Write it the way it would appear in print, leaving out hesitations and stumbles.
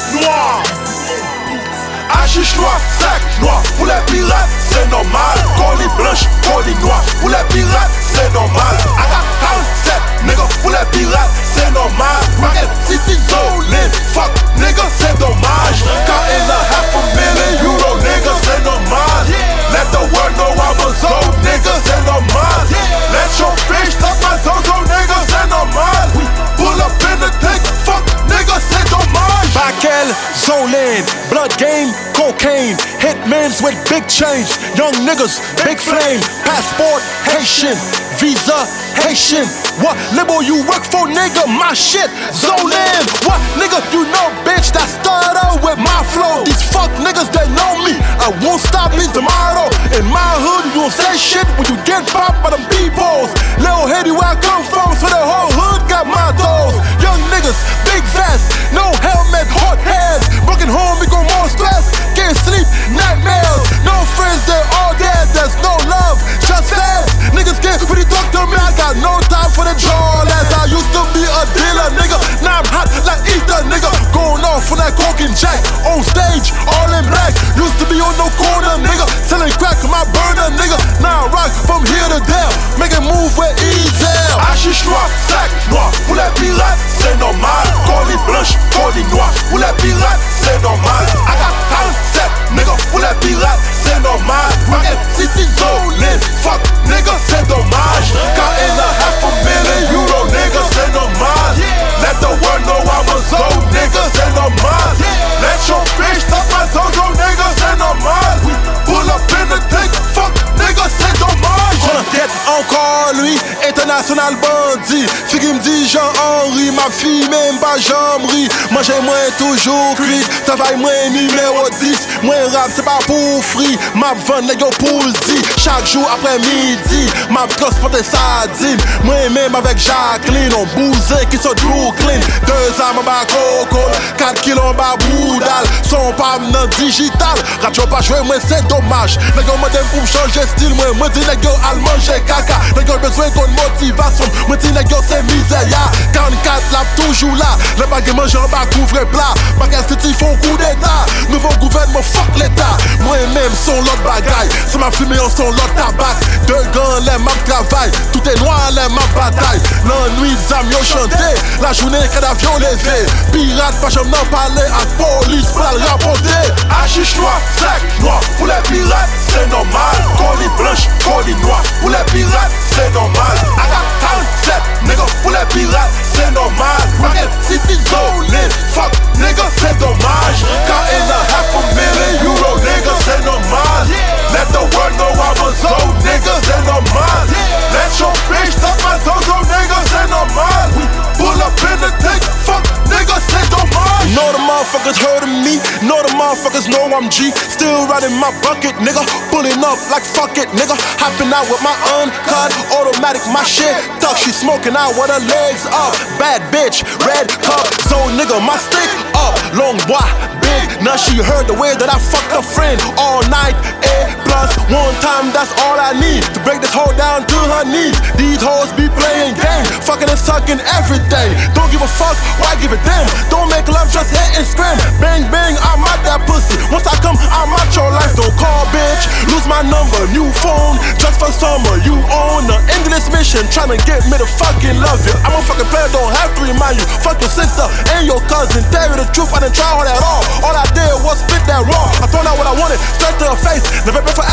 noir. Hachiche noir, sac noir. Pour les pirates, c'est normal. Colis blanche, colis noir. Pour les pirates, c'est normal. I got 47 nigga. Pour les pirates, c'est normal. Market City Zolin, fuck nigga, c'est dommage. Car in a $500,000 nigga, c'est normal. Let the world know I'm a zone nigga, c'est normal. Let your bitch stop my zozo nigga, c'est normal. Pull up in the tank, fuck nigga, c'est dommage. Bakel, Zolin, blood game, cocaine, hitmans with big chains, young niggas, big flame, passport, Haitian, visa, Haitian. What label you work for, nigga? My shit, Zolin. What nigga you know, bitch? That started with my flow. These fuck niggas, they know me. I won't stop me tomorrow. In my hood, you don't say shit when you get popped by them B-balls. Lil Haiti, where I come from, so the whole hood got my doors. Young niggas, big vest, no helmet, hot hands. Broken home, we go more stress. Can't sleep, nightmares. No friends, they're all dead. There's no love, just fans. Niggas can't really talk to me. I got no time for the jawless. I used to be a dealer, nigga. Now I'm hot like Ether, nigga. Going off on that coke and jack. On stage, all in black. Used to be on no corner, nigga. Selling crack to my burner, nigga. Now I rock from here to there. Making move with easy. Hachiche noir, sac noir. Pour les pirates, c'est normal. Colis blanche, colis noir. Pour les pirates, c'est normal. I got 47 nigga. Pour les pirates, c'est normal. Market City Zolin, fuck nigga, c'est dommage. Car in a $500,000 nigga, c'est normal. Let the world know I'm a zone nigga, c'est normal. Let your bitch stop my zozo nigga, c'est normal. Pull up in the tank, fuck nigga, c'est dommage. Tête encore lui, international bandit. Figure me dit Jean-Henri, ma fille même pas jamberie. Manger moins toujours cuit, travail moins numéro 10. Moins rap c'est pas pour free, ma vente nègre pour le dit. Chaque jour après midi, ma transporte sardine. Moi même avec Jacqueline, on bousait qui sont Brooklyn. 2 ans en bas coco, 4 kilos en bas boudal. Son pas dans digital, radio pas jouer moi c'est dommage. Nègre moderne pour me changer style, moi dis nègre al manger caca. Nègre besoin qu'on motivation, moi dis nègre c'est misère. 44 la toujours là, le baguette manger en bas couvre plat. Baguette city font coup d'état, nouveau gouvernement fuck l'état. Moi-même son l'autre bagaille, c'est ma fumée en son l'autre tabac. 2 gants les ma travail, tout est noir les ma bataille. L'ennui des amis ont chanté, la journée qu'un avion levé. Pirate pas jamais n'en parler, à police pas le rapporter. Hachiche noir, sac noir. Pour les pirates, c'est normal. Colis blanche, colis noir. Pour les pirates, c'est normal. I got 47 nigga. Pour les pirates, c'est normal. Market City Zolin, fuck nigga, c'est dommage. Car in a $500,000 nigga, c'est normal. Let the world know I'm a zone nigga, c'est normal. Let your bitch stop my zozo nigga, c'est normal. Pull up in the tank, fuck nigga, c'est dommage. Know the motherfuckers heard of me, know the motherfuckers know I'm G. Still riding my bucket, nigga. Pulling up like fuck it, nigga. Hopping out with my uncut automatic, my shit tough. She smoking out with her legs up. Bad bitch, red cup, so nigga, my stick up. Long boy, big. Now she heard the way that I fucked a friend all night. Plus one time, that's all I need to break this hoe down to her knees. These hoes be playing games, fucking and sucking everything. Don't give a fuck, why give a damn? Don't make love, just hit and scream. Bang bang, I'm out that pussy. Once I come, I'm out your life. Don't call, bitch. Lose my number, new phone, just for summer. You on an endless mission, trying to get me to fucking love you. I'm a fucking player, don't have to remind you. Fuck your sister and your cousin. Tell you the truth, I didn't try hard at all. All I did was spit that raw. I found out what I wanted, straight to her face. Never been for